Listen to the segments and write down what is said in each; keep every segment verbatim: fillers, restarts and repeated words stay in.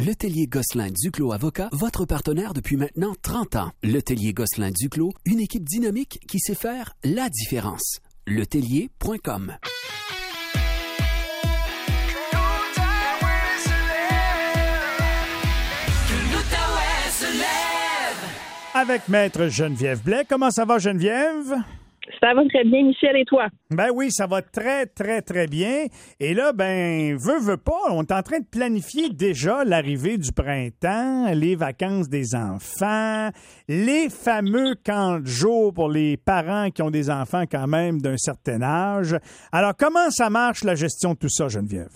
Letellier Gosselin Duclos Avocat, votre partenaire depuis maintenant trente ans. Letellier Gosselin Duclos, une équipe dynamique qui sait faire la différence. letellier point com. Avec Maître Geneviève Blais. Comment ça va, Geneviève? Ça va très bien, Michel, et toi? Ben oui, ça va très, très, très bien. Et là, ben, veut, veut pas, on est en train de planifier déjà l'arrivée du printemps, les vacances des enfants, les fameux camps de jour pour les parents qui ont des enfants quand même d'un certain âge. Alors, comment ça marche, la gestion de tout ça, Geneviève?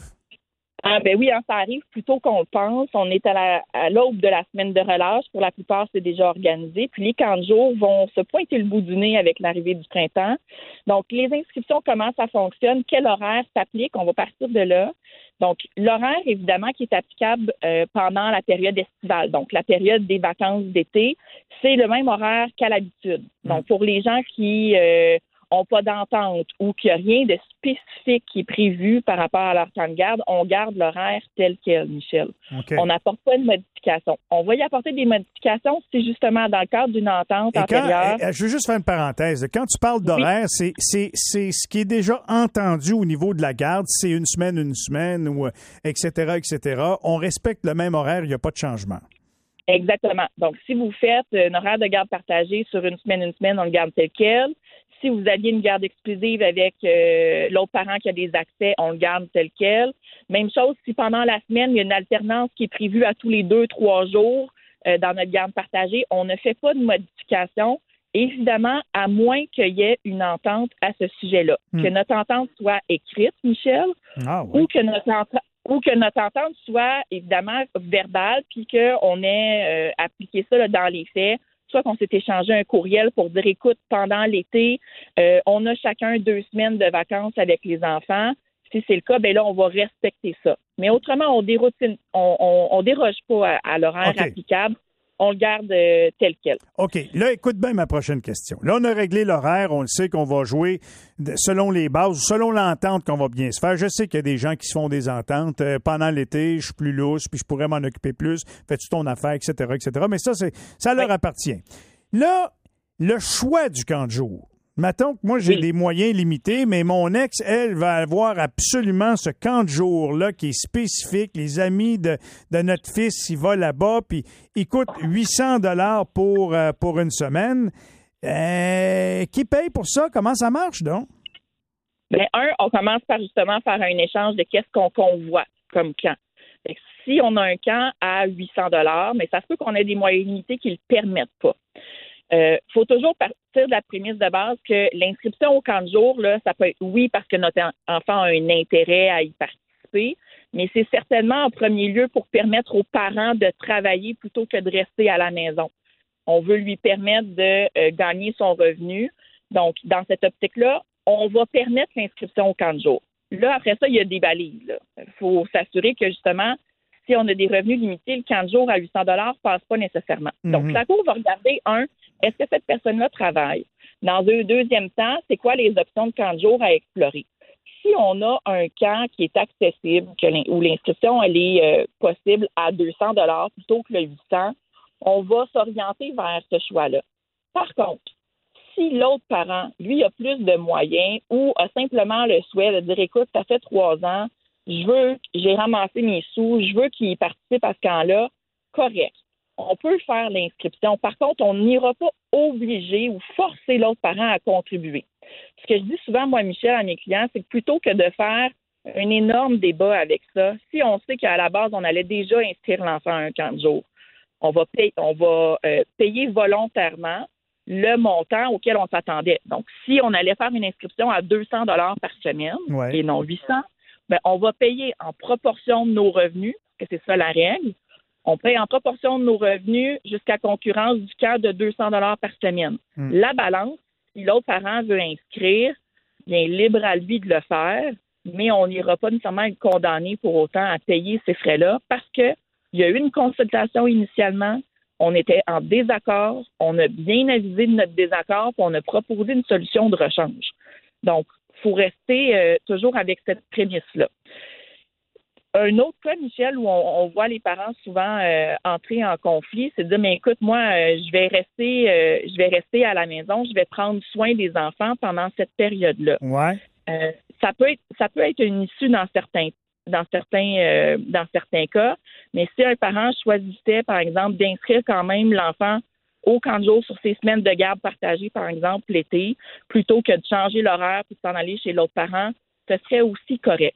Ah ben oui, hein, ça arrive plus tôt qu'on le pense. On est à, la, à l'aube de la semaine de relâche. Pour la plupart, c'est déjà organisé. Puis les camps de jour vont se pointer le bout du nez avec l'arrivée du printemps. Donc, les inscriptions, comment ça fonctionne? Quel horaire s'applique? On va partir de là. Donc, l'horaire, évidemment, qui est applicable euh, pendant la période estivale. Donc, la période des vacances d'été, c'est le même horaire qu'à l'habitude. Donc, pour les gens qui... Euh, n'ont pas d'entente ou qu'il n'y a rien de spécifique qui est prévu par rapport à leur temps de garde, on garde l'horaire tel quel, Michel. Okay. On n'apporte pas de modification. On va y apporter des modifications si justement dans le cadre d'une entente et antérieure. Quand, je veux juste faire une parenthèse. Quand tu parles d'horaire, oui. c'est, c'est, c'est ce qui est déjà entendu au niveau de la garde. C'est une semaine, une semaine, ou et cetera, et cetera. On respecte le même horaire, il n'y a pas de changement. Exactement. Donc, si vous faites un horaire de garde partagé sur une semaine, une semaine, on le garde tel quel. Si vous aviez une garde exclusive avec euh, l'autre parent qui a des accès, on le garde tel quel. Même chose, si pendant la semaine, il y a une alternance qui est prévue à tous les deux, trois jours euh, dans notre garde partagée, on ne fait pas de modification, évidemment, à moins qu'il y ait une entente à ce sujet-là. Hmm. Que notre entente soit écrite, Michel, ah, oui. ou que notre entente ou que notre entente soit, évidemment, verbale, puis qu'on ait euh, appliqué ça là, dans les faits, soit qu'on s'est échangé un courriel pour dire, écoute, pendant l'été, euh, on a chacun deux semaines de vacances avec les enfants. Si c'est le cas, bien là, on va respecter ça. Mais autrement, on déroutine, on, on, on déroge pas à, à l'horaire okay. applicable. On le garde euh, tel quel. OK. Là, écoute bien ma prochaine question. Là, on a réglé l'horaire. On le sait qu'on va jouer selon les bases, selon l'entente qu'on va bien se faire. Je sais qu'il y a des gens qui se font des ententes. Euh, pendant l'été, je suis plus lousse, puis je pourrais m'en occuper plus. Fais-tu ton affaire, et cetera, et cetera. Mais ça, c'est, ça leur oui. appartient. Là, le choix du camp de jour. Mettons que moi, j'ai oui. des moyens limités, mais mon ex, elle, va avoir absolument ce camp de jour-là qui est spécifique. Les amis de, de notre fils, il va là-bas, puis il coûte huit cents dollars pour, euh, pour une semaine. Euh, qui paye pour ça? Comment ça marche, donc? Bien, un, on commence par justement faire un échange de qu'est-ce qu'on convoite comme camp. Fait que si on a un camp à huit cents dollars, mais ça se peut qu'on ait des moyens limités qui ne le permettent pas. Il euh, faut toujours partir de la prémisse de base que l'inscription au camp de jour, là, ça peut être oui parce que notre enfant a un intérêt à y participer, mais c'est certainement en premier lieu pour permettre aux parents de travailler plutôt que de rester à la maison. On veut lui permettre de euh, gagner son revenu. Donc, dans cette optique-là, on va permettre l'inscription au camp de jour. Là, après ça, il y a des balises. Il faut s'assurer que, justement, si on a des revenus limités, le camp de jour à huit cents dollars ne passe pas nécessairement. Mm-hmm. Donc, la Cour va regarder, un, est-ce que cette personne-là travaille? Dans un deuxième temps, c'est quoi les options de camp de jour à explorer? Si on a un camp qui est accessible, que où l'inscription elle est euh, possible à deux cents dollars plutôt que le huit cents, on va s'orienter vers ce choix-là. Par contre, si l'autre parent, lui, a plus de moyens ou a simplement le souhait de dire, écoute, ça fait trois ans, je veux, j'ai ramassé mes sous, je veux qu'il participe à ce camp-là, correct. On peut faire l'inscription. Par contre, on n'ira pas obliger ou forcer l'autre parent à contribuer. Ce que je dis souvent, moi, Michel, à mes clients, c'est que plutôt que de faire un énorme débat avec ça, si on sait qu'à la base, on allait déjà inscrire l'enfant à un camp de jour, on va payer, on va euh, payer volontairement le montant auquel on s'attendait. Donc, si on allait faire une inscription à deux cents dollars par semaine ouais. et non huit cents, ben, on va payer en proportion de nos revenus, parce que c'est ça la règle. On paye en proportion de nos revenus jusqu'à concurrence du camp de deux cents dollars par semaine. Mm. La balance, si l'autre parent veut inscrire, bien libre à lui de le faire, mais on n'ira pas nécessairement être condamné pour autant à payer ces frais-là parce qu'il y a eu une consultation initialement, on était en désaccord, on a bien avisé de notre désaccord, puis on a proposé une solution de rechange. Donc, il faut rester euh, toujours avec cette prémisse-là. un autre cas, Michel, où on, on voit les parents souvent euh, entrer en conflit, c'est de dire, mais écoute, moi, euh, je vais rester, euh, je vais rester à la maison, je vais prendre soin des enfants pendant cette période-là. Ouais. Euh, ça peut être, ça peut être une issue dans certains, dans certains, euh, dans certains cas, mais si un parent choisissait, par exemple, d'inscrire quand même l'enfant au camp de jour sur ses semaines de garde partagées, par exemple, l'été, plutôt que de changer l'horaire puis de s'en aller chez l'autre parent, ce serait aussi correct.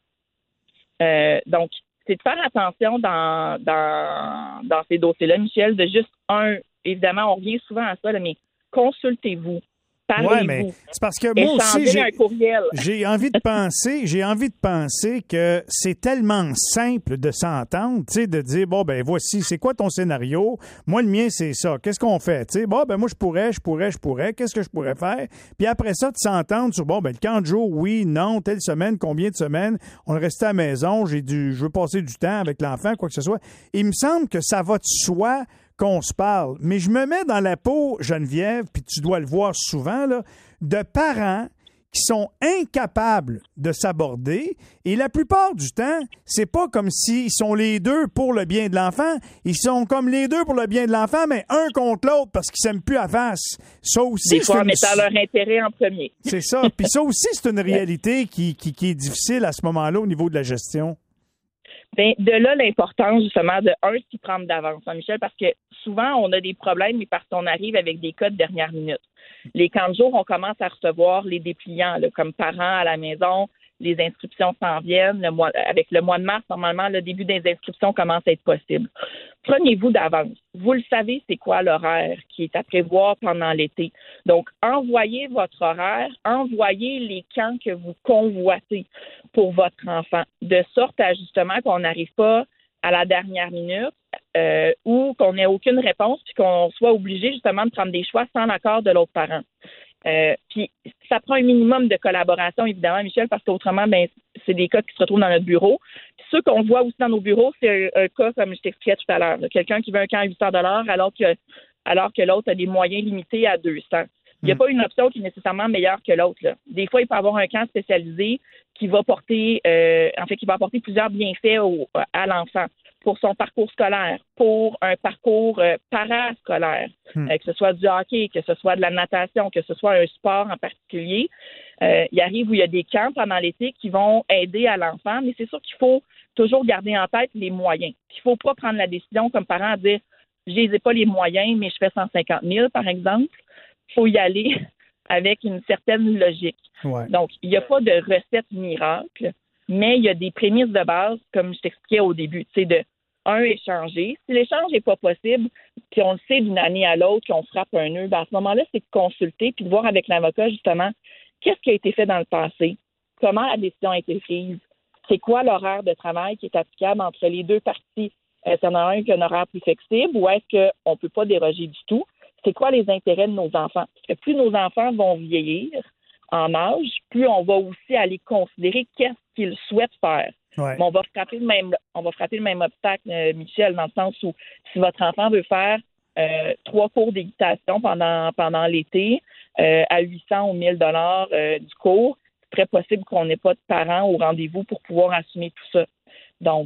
Euh, donc, c'est de faire attention dans, dans, dans ces dossiers-là, Michel, de juste, un, évidemment, on revient souvent à ça, là, mais consultez-vous. Oui, mais c'est parce que moi aussi, j'ai, un courriel. j'ai envie de penser, j'ai envie de penser que c'est tellement simple de s'entendre, tu sais, de dire, bon, ben voici, c'est quoi ton scénario? Moi, le mien, c'est ça. Qu'est-ce qu'on fait? Tu sais, bon, ben moi, je pourrais, je pourrais, je pourrais. Qu'est-ce que je pourrais faire? Puis après ça, de s'entendre sur, bon, ben le camp de jour, oui, non, telle semaine, combien de semaines? On est resté à la maison, j'ai dû, je veux passer du temps avec l'enfant, quoi que ce soit. Il me semble que ça va de soi qu'on se parle. Mais je me mets dans la peau, Geneviève, puis tu dois le voir souvent, là, de parents qui sont incapables de s'aborder. Et la plupart du temps, c'est pas comme s'ils sont les deux pour le bien de l'enfant. Ils sont comme les deux pour le bien de l'enfant, mais un contre l'autre parce qu'ils s'aiment plus à face. Ça aussi, des fois, en une... mettant leur intérêt en premier. C'est ça. Puis ça aussi, c'est une réalité qui, qui, qui est difficile à ce moment-là au niveau de la gestion. Bien, de là, l'importance, justement, de un, s'y prendre d'avance, hein, Michel, parce que souvent, on a des problèmes, mais parce qu'on arrive avec des cas de dernière minute. Les camps de jour, on commence à recevoir les dépliants, là, comme parents à la maison, les inscriptions s'en viennent. Le mois, avec le mois de mars, normalement, le début des inscriptions commence à être possible. Prenez-vous d'avance. Vous le savez, c'est quoi l'horaire qui est à prévoir pendant l'été. Donc, envoyez votre horaire, envoyez les camps que vous convoitez pour votre enfant, de sorte à justement qu'on n'arrive pas à la dernière minute euh, ou qu'on n'ait aucune réponse puis qu'on soit obligé justement de prendre des choix sans l'accord de l'autre parent. Euh, puis ça prend un minimum de collaboration, évidemment, Michel, parce qu'autrement, ben, c'est des cas qui se retrouvent dans notre bureau. Puis ceux qu'on voit aussi dans nos bureaux, c'est un, un cas, comme je t'expliquais tout à l'heure, là, quelqu'un qui veut un camp à huit cents dollars alors que alors que l'autre a des moyens limités à deux cents. Il n'y a pas une option qui est nécessairement meilleure que l'autre, là. Des fois, il peut y avoir un camp spécialisé qui va porter, euh, en fait, qui va apporter plusieurs bienfaits au, à l'enfant pour son parcours scolaire, pour un parcours euh, parascolaire, hmm. euh, que ce soit du hockey, que ce soit de la natation, que ce soit un sport en particulier. Euh, il arrive où il y a des camps pendant l'été qui vont aider à l'enfant, mais c'est sûr qu'il faut toujours garder en tête les moyens. Il ne faut pas prendre la décision comme parent de dire « je n'ai pas les moyens, mais je fais cent cinquante mille, par exemple ». Il faut y aller avec une certaine logique. Ouais. Donc, il n'y a pas de recette miracle, mais il y a des prémices de base, comme je t'expliquais au début, tu sais, de un, échanger. Si l'échange n'est pas possible, puis on le sait d'une année à l'autre qu'on frappe un nœud, ben à ce moment-là, c'est de consulter puis de voir avec l'avocat, justement, qu'est-ce qui a été fait dans le passé, comment la décision a été prise, c'est quoi l'horaire de travail qui est applicable entre les deux parties. Est-ce qu'il y en a un qui a un horaire plus flexible ou est-ce qu'on ne peut pas déroger du tout? C'est quoi les intérêts de nos enfants? Parce que plus nos enfants vont vieillir en âge, plus on va aussi aller considérer qu'est-ce qu'ils souhaitent faire. Ouais. Mais on va frapper le même, on va frapper le même obstacle, euh, Michel, dans le sens où si votre enfant veut faire euh, trois cours d'équitation pendant pendant l'été euh, à huit cents ou mille dollars euh, du cours, c'est très possible qu'on n'ait pas de parents au rendez-vous pour pouvoir assumer tout ça. Donc,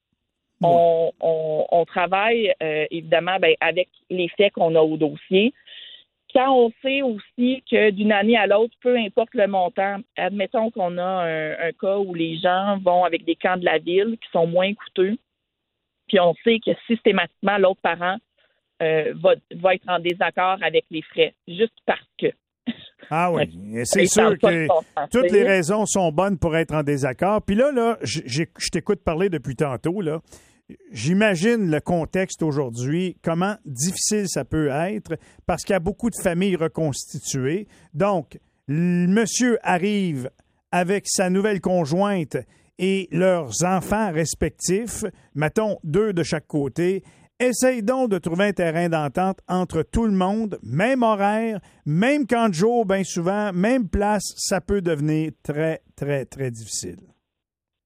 On, on, on travaille euh, évidemment ben, avec les faits qu'on a au dossier. Quand on sait aussi que d'une année à l'autre, peu importe le montant, admettons qu'on a un, un cas où les gens vont avec des camps de la ville qui sont moins coûteux, puis on sait que systématiquement, l'autre parent euh, va, va être en désaccord avec les frais, juste parce que. Ah oui, c'est sûr que toutes les raisons sont bonnes pour être en désaccord. Puis là, là, je, je t'écoute parler depuis tantôt, là. J'imagine le contexte aujourd'hui, comment difficile ça peut être, parce qu'il y a beaucoup de familles reconstituées. Donc, le monsieur arrive avec sa nouvelle conjointe et leurs enfants respectifs, mettons deux de chaque côté. Essaye donc de trouver un terrain d'entente entre tout le monde, même horaire, même camp de jour, bien souvent, même place, ça peut devenir très, très, très difficile.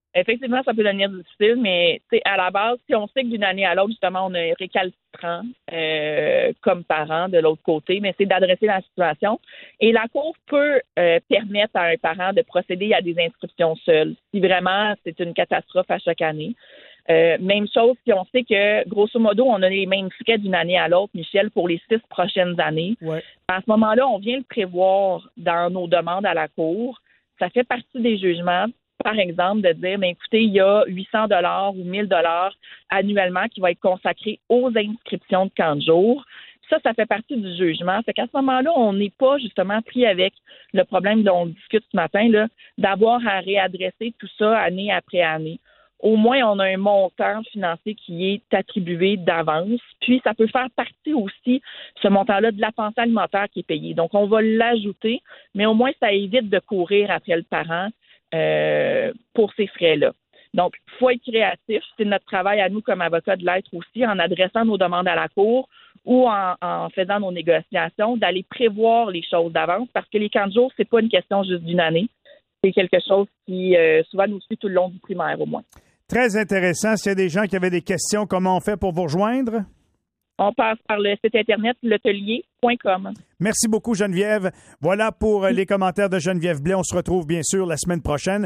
Effectivement, ça peut devenir difficile, mais à la base, si on sait que d'une année à l'autre, justement, on est récalcitrant euh, comme parent de l'autre côté, mais c'est d'adresser la situation. Et la Cour peut euh, permettre à un parent de procéder à des inscriptions seules, si vraiment c'est une catastrophe à chaque année. Euh, même chose si on sait que, grosso modo, on a les mêmes frais d'une année à l'autre, Michel, pour les six prochaines années. Ouais. À ce moment-là, on vient le prévoir dans nos demandes à la Cour. Ça fait partie des jugements. Par exemple, de dire, bien, écoutez, il y a huit cents dollars ou mille dollars annuellement qui va être consacré aux inscriptions de camp de jour. Ça, ça fait partie du jugement. Fait qu'à ce moment-là, on n'est pas justement pris avec le problème dont on discute ce matin, là, d'avoir à réadresser tout ça année après année. Au moins, on a un montant financier qui est attribué d'avance. Puis, ça peut faire partie aussi, ce montant-là, de la pensée alimentaire qui est payée. Donc, on va l'ajouter, mais au moins, ça évite de courir après le parent Euh, pour ces frais-là. Donc, il faut être créatif. C'est notre travail à nous comme avocats de l'être aussi, en adressant nos demandes à la Cour ou en, en faisant nos négociations, d'aller prévoir les choses d'avance, parce que les camps de jour, c'est pas une question juste d'une année. C'est quelque chose qui, euh, souvent, nous suit tout le long du primaire, au moins. Très intéressant. S'il y a des gens qui avaient des questions, comment on fait pour vous rejoindre? On passe par le site Internet l'atelier point com. Merci beaucoup, Geneviève. Voilà pour les commentaires de Geneviève Blais. On se retrouve bien sûr la semaine prochaine.